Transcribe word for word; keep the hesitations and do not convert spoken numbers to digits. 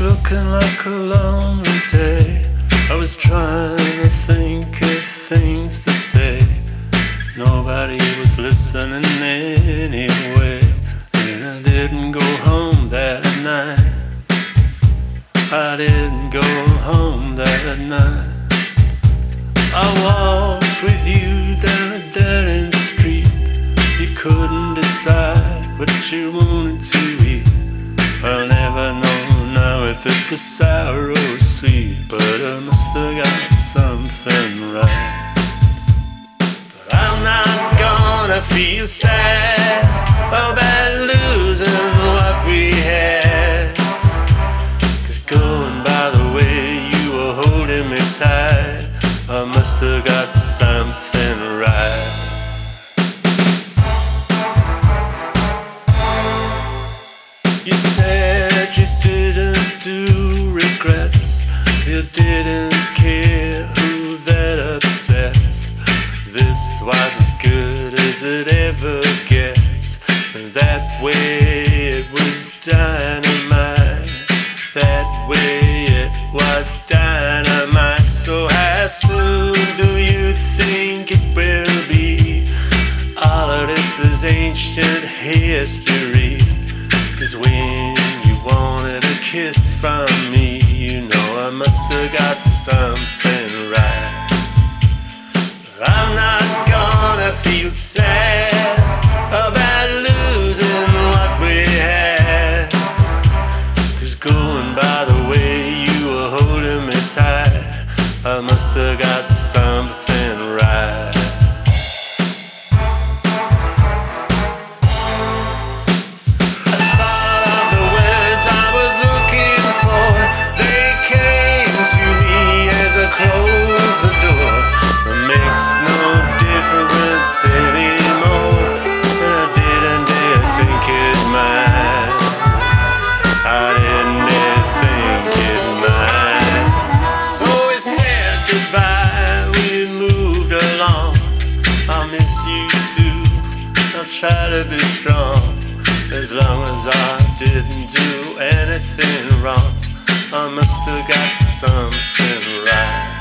looking like a lonely day. I was trying to think of things to say. Nobody was listening anyway. And I didn't go home that night. I didn't go home that night. I walked with you down a dead-end street. You couldn't decide what you wanted to eat. I'll never know now if it was sour or sweet, but I must have got something right. But I'm not gonna feel sad about losing what we had, 'cause going by the way you were holding me tight, I must have got something right. You said you didn't do regrets. You didn't care who that upsets. This was as good as it ever gets. That way it was dynamite. That way it was dynamite. So how soon do you think it will be? All of this is ancient history. 'Cause when you wanted a kiss from me, you know I must have got something right. I'm not gonna feel sad about losing what we had, 'cause going by the way you were holding me tight, I must have got something right. Close the door, it makes no difference anymore. And I didn't dare think it might. I didn't dare think it might. So we said goodbye, we moved along. I'll miss you too, I'll try to be strong. As long as I didn't do anything wrong, I must have got something right.